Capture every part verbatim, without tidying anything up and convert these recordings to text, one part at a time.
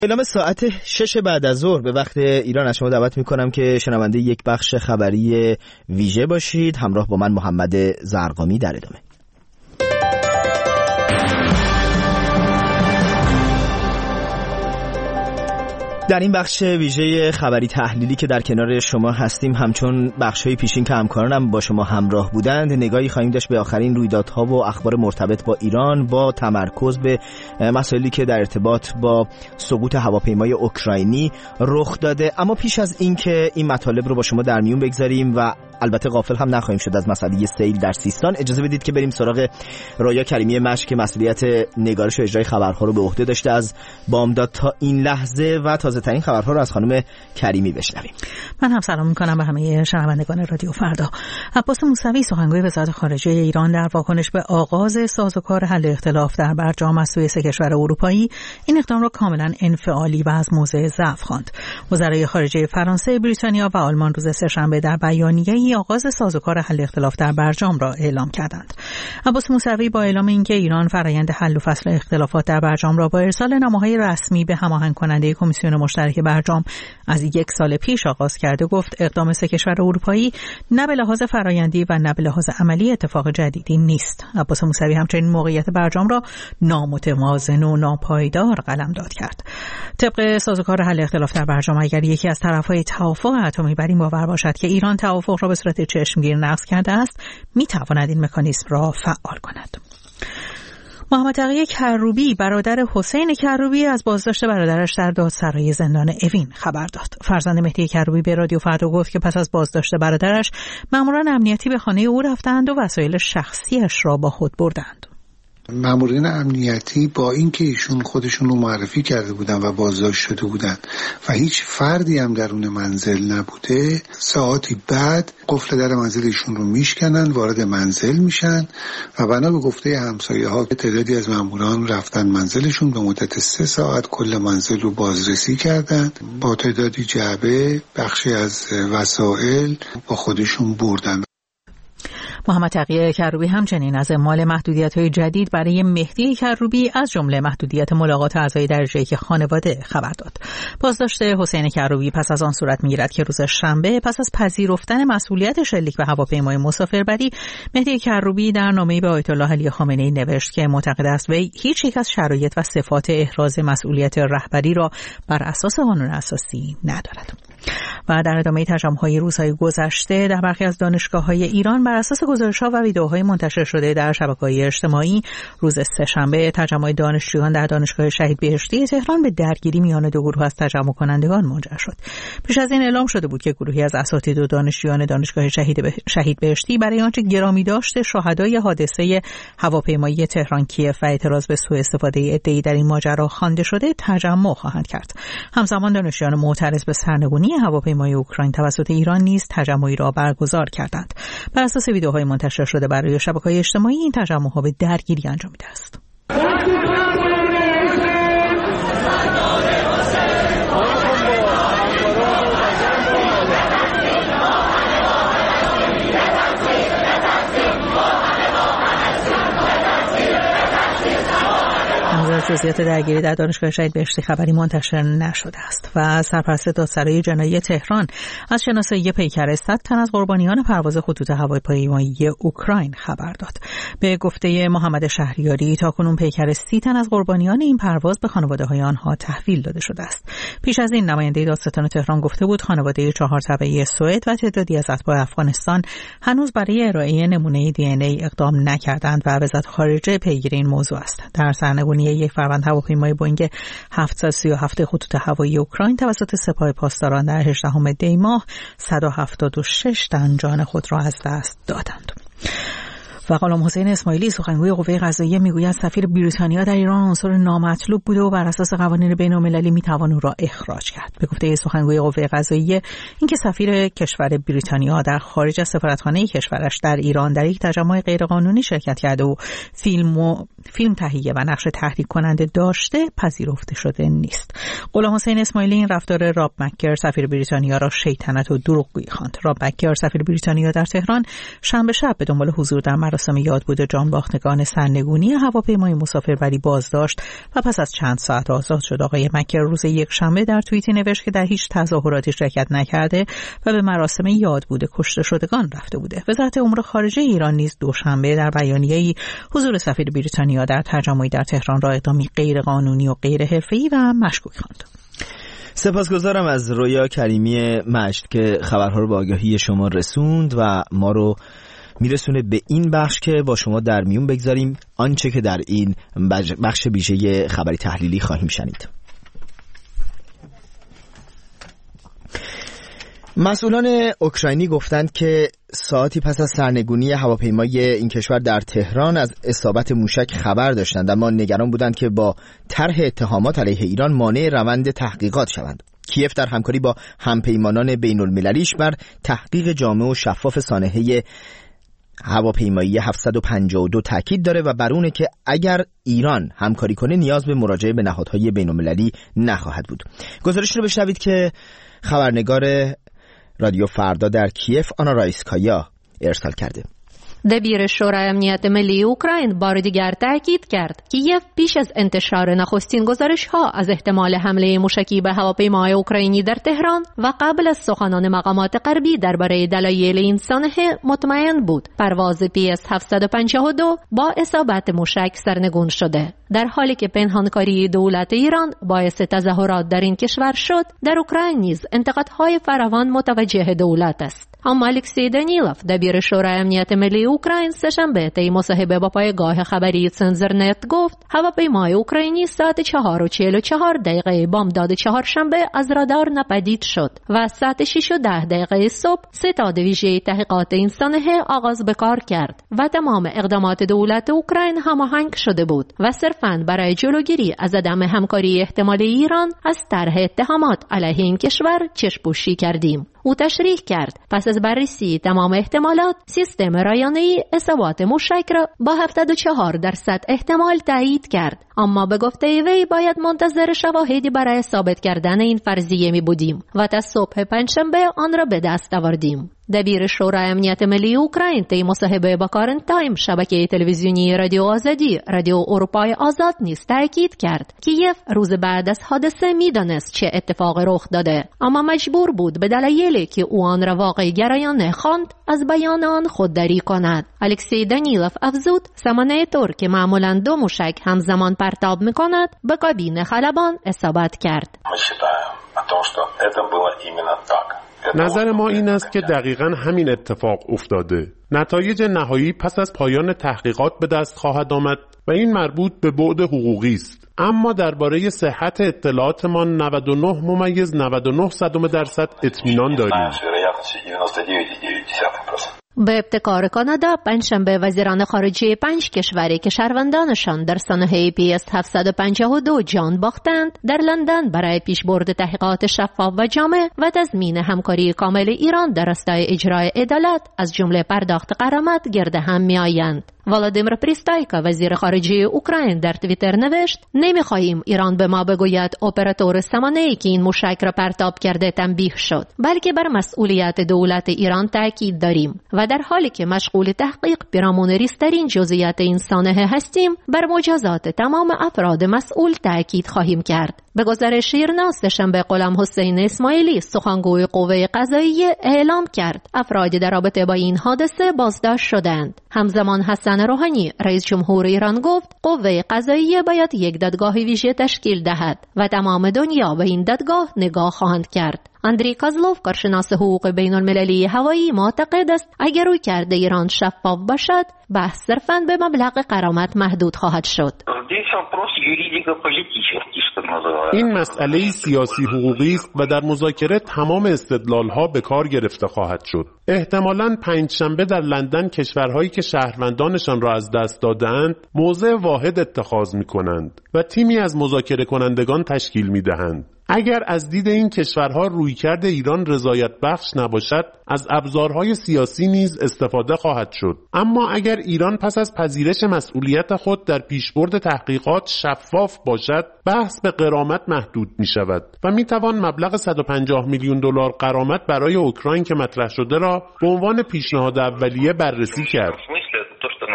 اعلام ساعت شش بعد از ظهر به وقت ایران از شما دعوت میکنم که شنونده یک بخش خبری ویژه باشید. همراه با من محمد زرقامی در ادامه. در این بخش ویژه خبری تحلیلی که در کنار شما هستیم، همچون بخش‌های پیشین که همکارانم با شما همراه بودند، نگاهی خواهیم داشت به آخرین رویدادها و اخبار مرتبط با ایران با تمرکز به مسائلی که در ارتباط با سقوط هواپیمای اوکراینی رخ داده. اما پیش از این که این مطالب رو با شما در میون بگذاریم و البته غافل هم نخواهیم شد از مسئله سیل در سیستان، اجازه بدید که بریم سراغ رویا کریمی مشک که مسئولیت نگارش و اجرای خبرها رو به عهده داشته از بامداد تا این لحظه و تازه ترین خبرها رو از خانم کریمی بشنویم. من هم سلام می‌کنم به همه شنوندگان رادیو فردا. عباس موسوی سخنگوی وزارت خارجه ایران در واکنش به آغاز سازوکار حل اختلاف در برجام از سوی سه کشور اروپایی این اقدام را کاملا انفعالی و از موضع ضعف خواند. وزرای خارجه فرانسه، بریتانیا و آلمان روز سه‌شنبه در بیانیه‌ای آغاز سازوکار حل اختلاف در برجام را اعلام کردند. عباس موسوی با اعلام اینکه ایران فرآیند حل و فصل اختلافات در برجام را با ارسال نامه‌های رسمی به هماهنگ کننده کمیسیون مشترک برجام از یک سال پیش آغاز کرده، گفت اقدام سه کشور اروپایی نه به لحاظ فرآیندی و نه به لحاظ عملی اتفاق جدیدی نیست. عباس موسوی همچنین موقعیت برجام را نامتوازن و ناپایدار قلمداد کرد. طبق سازوکار حل اختلاف در برجام، اگر یکی از طرف‌های توافق اتمی بر این باور باشد که ایران توافق را به صورت چشمگیر نقض کرده است، می‌تواند این مکانیزم را فعال کند. محمد تقی کروبی، برادر حسین کروبی، از بازداشت برادرش در دادسرای زندان اوین خبر داد. فرزند مهدی کروبی به رادیو فردا گفت که پس از بازداشت برادرش، ماموران امنیتی به خانه او رفتند و وسایل شخصیش را با خود بردند. مامورین امنیتی با اینکه ایشون خودشون رو معرفی کرده بودن و بازداشت شده بودن و هیچ فردی هم درون منزل نبوده، ساعتی بعد قفل در منزل ایشون رو میشکنن، وارد منزل میشن و بنا به گفته همسایه ها تعدادی از ماموران رفتن منزلشون، به مدت سه ساعت کل منزل رو بازرسی کردن، با تعدادی جعبه بخشی از وسایل با خودشون بردن. محمد تقی کروبی همچنین از اعمال محدودیت‌های جدید برای مهدی کروبی از جمله محدودیت ملاقات اعضای درجه یک خانواده خبر داد. بازداشت حسین کروبی پس از آن صورت می‌گیرد که روز شنبه پس از پذیرفتن مسئولیت شلیک به هواپیمای مسافربری، مهدی کروبی در نامه‌ای به آیت الله علی خامنه‌ای نوشت که معتقد است وی هیچ یک از شرایط و صفات احراز مسئولیت رهبری را بر اساس قانون اساسی ندارد. و در ادامه تجمع‌های روزهای گذشته در برخی از دانشگاه‌های ایران بر اساس گزارش‌ها و ویدئوهای منتشر شده در شبکه‌های اجتماعی، روز سه‌شنبه تجمع دانشجویان در دانشگاه شهید بهشتی تهران به درگیری میان دو گروه از تجمع کنندگان منجر شد. پیش از این اعلام شده بود که گروهی از اساتید و دانشجویان دانشگاه شهید به... شهید بهشتی برای آنچه گرامی داشت شهدای حادثه هواپیمایی تهران کیف و اعتراض به سوء استفاده عده‌ای در این ماجرا خوانده شده تجمع خواهند کرد. همزمان دانشجویان معترض به سرنگونی هواپیمای اوکراین توسط ایران نیز تجمعی را برگزار کردند. بر اساس ویدئوهای منتشر شده برای شبکه‌های اجتماعی، این تجمع‌ها به درگیری انجامیده است. جزئیات درگیری در دانشگاه شهید بهشتی خبری منتشر نشده است. و سرپرست دادسرای جنایی تهران از شناسایی پیکر صد تن از قربانیان پرواز خطوط هواپیمایی اوکراین خبر داد. به گفته محمد شهریاری، تاکنون پیکر سی تن از قربانیان این پرواز به خانواده‌های آنها تحویل داده شده است. پیش از این نماینده دادستان تهران گفته بود خانواده چهار تبعی سوئد و تعدادی از اتباع افغانستان هنوز برای ارائه نمونه دی ان ای اقدام نکردند و وزارت خارجه پیگیر این موضوع است. در سرنگونی یک فروند هواپیمای بوئینگ هفتصد و سی و هفت خطوط هوایی اوکراین توسط سپاه پاسداران در هجدهم دی ماه صد و هفتاد و شش تن جان خود را از دست دادند. و غلام حسین اسماعیلی سخنگوی قوه قضاییه میگوید سفیر بریتانیا در ایران عنصر نامطلوب بوده و بر اساس قوانین بین‌المللی میتوان او را اخراج کرد. به گفته سخنگوی قوه قضاییه، اینکه سفیر کشور بریتانیا در خارج از سفارتخانه کشورش در ایران در یک تجمع غیرقانونی شرکت کرده و فیلم و فیلم تهیه و نقش تحریک کننده داشته پذیرفته شده نیست. غلام حسین اسماعیلی این رفتار راب مکر سفیر بریتانیا را شیطنت و دروغگویی خواند. راب مکر سفیر بریتانیا در تهران شنبه شب به دنبال حضور در مراسم یادبود جانباختگان سرنگونی هواپیمای مسافربری بازداشت و پس از چند ساعت آزاد شد. آقای مکی روز یکشنبه در توییتی نوشت که در هیچ تظاهراتی شرکت نکرده و به مراسم یادبود کشته شدگان رفته بوده. وزارت امور خارجه ایران نیز دوشنبه در بیانیه‌ای حضور سفیر بریتانیا در تجمعی در تهران را اقدامی غیرقانونی و غیر حرفه‌ای و مشکوک خواند. سپاسگزارم از رویا کریمی مجد که خبرها رو به آگاهی شما رسوند و ما رو میرسونه به این بخش که با شما در میون بگذاریم آنچه که در این بخش ویژه خبری تحلیلی خواهیم شنید. مسئولان اوکراینی گفتند که ساعتی پس از سرنگونی هواپیمای این کشور در تهران از اصابت موشک خبر داشتند، اما نگران بودند که با طرح اتهامات علیه ایران مانع روند تحقیقات شوند. کیف در همکاری با همپیمانان بین المللیش بر تحقیق جامع و شفاف سانحه هواپیمایی هفتصد و پنجاه و دو تاکید داره و بر اونه که اگر ایران همکاری کنه نیاز به مراجعه به نهادهای بین المللی نخواهد بود. گزارش رو بشنوید که خبرنگار رادیو فردا در کیف آنا رایسکایا ارسال کرده. دبیر شورای امنیت ملی اوکراین بار دیگر تاکید کرد کیف پیش از انتشار نخستین گزارش‌ها از احتمال حمله موشکی به هواپیمای اوکراینی در تهران و قبل از سخنان مقامات غربی درباره دلایل این سانحه مطمئن بود پرواز پی اس هفتصد و پنجاه و دو با اصابت موشک سرنگون شده. در حالی که پنهانکاری دولت ایران باعث تظاهرات در این کشور شد، در اوکراین نیز انتقادهای فراوان متوجه دولت است. اما الکسی دانیلوف دبیر شورای امنیت ملی اوکراین سه‌شنبه طی مصاحبه با پایگاه خبری سنزرنت گفت هواپیمای اوکراینی ساعت چهار و چهل و چهار دقیقه بامداد چهارشنبه از رادار ناپدید شد و ساعت شش و ده دقیقه صبح ستاد ویژه تحقیقات این سانحه آغاز به کار کرد و تمام اقدامات دولت اوکراین هماهنگ شده بود و صرفاً برای جلوگیری از عدم همکاری احتمالی ایران از طرح اتهامات علیه این کشور چشم‌پوشی کردیم. او تشریح کرد پس از بررسی تمام احتمالات سیستم رایانه‌ای اصابات موشک را با هفتاد و چهار درصد احتمال تایید کرد، اما به گفته وی باید منتظر شواهدی برای ثابت کردن این فرضیه می بودیم و تا صبح پنجشنبه آن را به دست آوردیم. دبیر شورای امنیت ملی اوکراین طی مصاحبه با کارن تایم شبکه تلویزیونی رادیو آزادی رادیو اروپای آزاد نیز تاکید کرد کیف روز بعد از حادثه میدانست چه اتفاقی رخ داده، اما مجبور بود به دلایلی که او آن را واقعی گرایانه خواند از بیان آن خودداری کند. الکسی دانیلوف افزود سامانه تور که معمولاً دو موشک همزمان پرتاب میکند به کابین خلبان اصابت کرد. نظر ما این است که دقیقاً همین اتفاق افتاده. نتایج نهایی پس از پایان تحقیقات به دست خواهد آمد و این مربوط به بعد حقوقی است. اما درباره صحت اطلاعاتمان نود و نه ممیز نود و نه صدم درصد اطمینان داریم. به ابتکار کانادا پنجشنبه وزیران خارجه پنج کشوری که شهروندانشان در سانحه پی اس هفتصد و پنجاه و دو جان باختند در لندن برای پیشبرد تحقیقات شفاف و جامع و تضمین همکاری کامل ایران در راستای اجرای عدالت از جمله پرداخت غرامت گرد هم می‌آیند. ولادیمیر پریستایکا وزیر خارجه اوکراین در توییتر نوشت نمی‌خواهیم ایران به ما بگوید اپراتور سامانه‌ای که این موشک را پرتاب کرده تنبیه شد، بلکه بر مسئولیت دولت ایران تاکید داریم و در حالی که مشغول تحقیق پیرامون ریزترین جزئیات این سانحه هستیم بر مجازات تمام افراد مسئول تاکید خواهیم کرد. به گزارش ایرنا سه‌شنبه غلام حسین اسماعیلی سخنگوی قوه قضاییه اعلام کرد افرادی در رابطه با این حادثه بازداشت شدند. همزمان حسن روحانی رئیس جمهور ایران گفت قوه قضاییه باید یک دادگاه ویژه تشکیل دهد و تمام دنیا به این دادگاه نگاه خواهند کرد. اندری کازلوف کارشناس حقوق بین المللی هوایی معتقد است اگر رویکرد ایران شفاف باشد بحث صرفاً به مبلغ غرامت محدود خواهد شد. این مسئله سیاسی حقوقی است و در مذاکره تمام استدلال‌ها به کار گرفته خواهد شد. احتمالاً پنجشنبه در لندن کشورهایی که شهروندانشان را از دست دادند موضع واحد اتخاذ می‌کنند و تیمی از مذاکره کنندگان تشکیل می‌دهند. اگر از دید این کشورها رویکرد ایران رضایت بخش نباشد از ابزارهای سیاسی نیز استفاده خواهد شد. اما اگر ایران پس از پذیرش مسئولیت خود در پیشبرد تحقیقات شفاف باشد بحث به غرامت محدود می شود و می توان مبلغ صد و پنجاه میلیون دلار غرامت برای اوکراین که مطرح شده را به عنوان پیشنهاد اولیه بررسی کرد.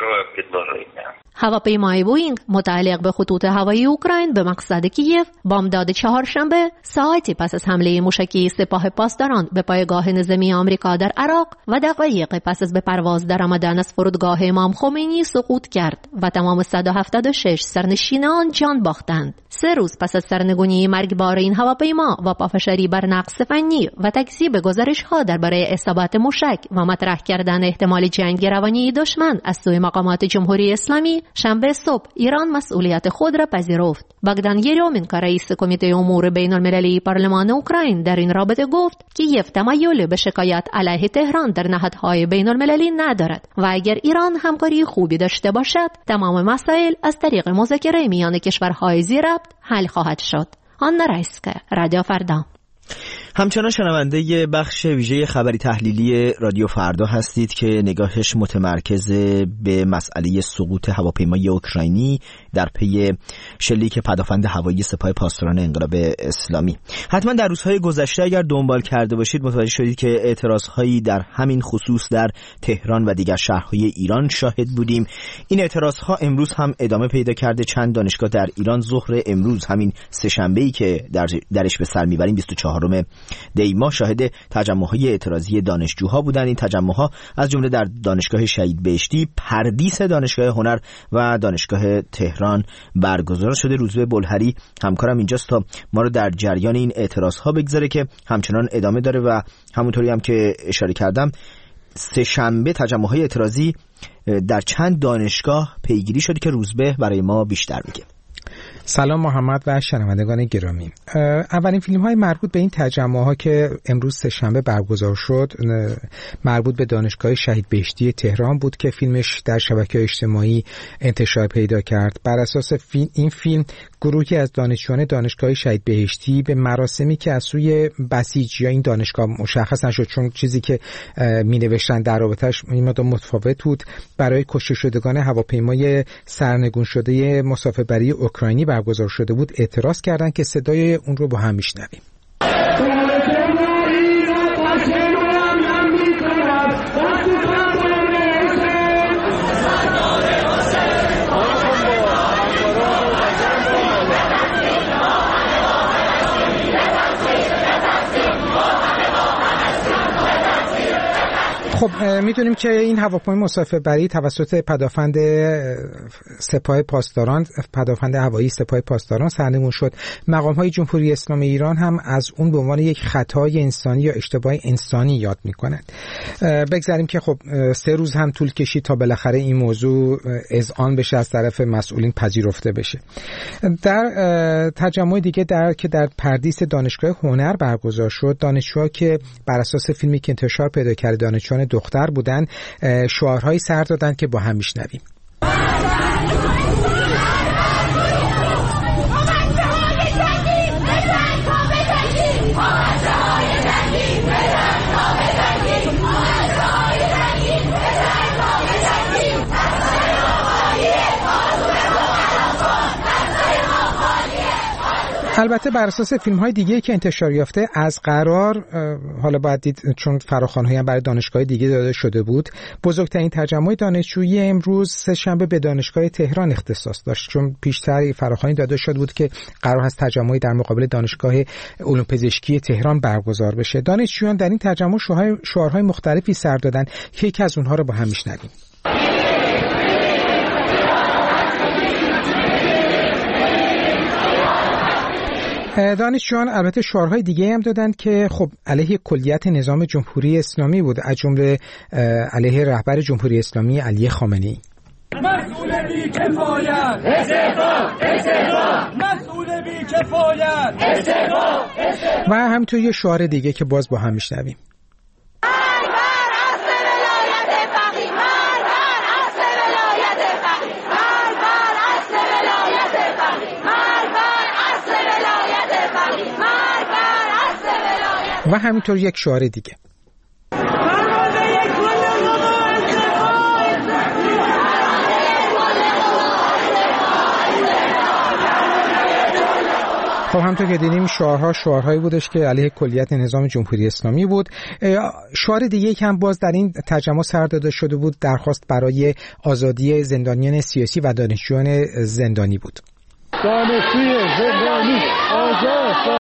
هواپیمای بوئینگ متعلق به خطوط هوایی اوکراین به مقصد کیف بامداد چهارشنبه ساعتی پس از حمله موشکی سپاه پاسداران به پایگاه نظامی آمریکا در عراق و دقایقی پس از به پرواز درآمدن از فرودگاه امام خمینی سقوط کرد و تمام صد و هفتاد و شش سرنشینان جان باختند. سه روز پس از سرنگونی مرگبار این هواپیما و پافشاری بر نقص فنی و تکذیب گزارش‌ها درباره اصابت موشک و مطرح کردن احتمال جنگ روانی دشمن از سوی مقامات جمهوری اسلامی، شنبه صبح ایران مسئولیت خود را پذیرفت. باگدان یرومینکا رئیس کمیته امور بین المللی پارلمان اوکراین در این رابطه گفت که کیف تمایل به شکایت علیه تهران در نهادهای بین المللی ندارد و اگر ایران همکاری خوبی داشته باشد تمام مسائل از طریق مذاکره میان کشورهای زیرربط حل خواهد شد. آن رایسکه، رادیو فردا. همچنان شنونده بخش ویژه خبری تحلیلی رادیو فردا هستید که نگاهش متمرکز به مسئله سقوط هواپیمای اوکراینی در پی شلیک پدافند هوایی سپاه پاسداران انقلاب اسلامی. حتما در روزهای گذشته اگر دنبال کرده باشید متوجه شدید که اعتراضهایی در همین خصوص در تهران و دیگر شهرهای ایران شاهد بودیم. این اعتراضها امروز هم ادامه پیدا کرده. چند دانشگاه در ایران ظهر امروز، همین سه‌شنبه‌ای که در درش به سر می‌بریم بیست و چهارم دی ماه، شاهد تجمع‌های اعتراضی دانشجوها بودند. این تجمع‌ها از جمله در دانشگاه شهید بهشتی، پردیس دانشگاه هنر و دانشگاه تهران برگزار شده. روزبه بلهری همکارم اینجاست تا ما رو در جریان این اعتراضها بگذاره که همچنان ادامه داره و همونطوری هم که اشاره کردم سه شنبه تجمع‌های اعتراضی در چند دانشگاه پیگیری شده که روزبه برای ما بیشتر میگه. سلام محمد و شنوندگان گرامی. اولین فیلم های مربوط به این تجمع ها که امروز سه شنبه برگزار شد مربوط به دانشگاه شهید بهشتی تهران بود که فیلمش در شبکه‌های اجتماعی انتشار پیدا کرد. بر اساس فیلم این فیلم گروهی از دانشجویان دانشگاه شهید بهشتی به مراسمی که از سوی بسیجیان این دانشگاه مشخص نشد چون چیزی که می نوشتن در رابطش این مقدار متفاوت بود، برای کشته شدگان هواپیمای سرنگون شده مسافربری اوکراینی برگزار شده بود اعتراض کردند که صدای اون رو با هم میشنویم. خب میدونیم که این هواپیمای مسافربری توسط پدافند سپاه پاسداران پدافند هوایی سپاه پاسداران سرنگون شد. مقام‌های جمهوری اسلامی ایران هم از اون به عنوان یک خطای انسانی یا اشتباه انسانی یاد می‌کنند. بگذاریم که خب سه روز هم طول کشید تا بالاخره این موضوع اذعان بشه، از طرف مسئولین پذیرفته بشه. در تجمع دیگه در که در پردیس دانشگاه هنر برگزار شد، دانشجوها که بر اساس فیلمی که انتشار پیدا کرد دانشجویان دختر بودن شعارهایی سر دادن که با هم میشنویم. البته بر اساس فیلم‌های دیگه که انتشار یافته از قرار، حالا باید دید چون فراخوان‌هایی هم برای دانشگاه دیگه داده شده بود، بزرگترین تجمع دانشجویی امروز سه شنبه به دانشگاه تهران اختصاص داشت، چون پیشتر فراخوانی داده شده بود که قرار هست تجمعی در مقابل دانشگاه علوم پزشکی تهران برگزار بشه. دانشجویان در این تجمع شعارهای مختلفی سر دادن که یکی از اونها رو با هم میشنویم. دانشجویان البته شعارهای دیگه هم دادند که خب علیه کلیت نظام جمهوری اسلامی بود، از جمله علیه رهبر جمهوری اسلامی علی خامنه‌ای. مسئول بی کفایت استعفا استعفا مسئول بی کفایت استعفا و همینطور یه شعار دیگه که باز با هم میشنویم. و همینطور یک شعار دیگه. خب همونطور که دیدیم شعارها شعارهایی بودش که علیه کلیت نظام جمهوری اسلامی بود. شعار دیگه که هم باز در این تجمع سر داده شده بود درخواست برای آزادی زندانیان سیاسی و دانشجویان زندانی بود. دانشجوی زندانی آزاد.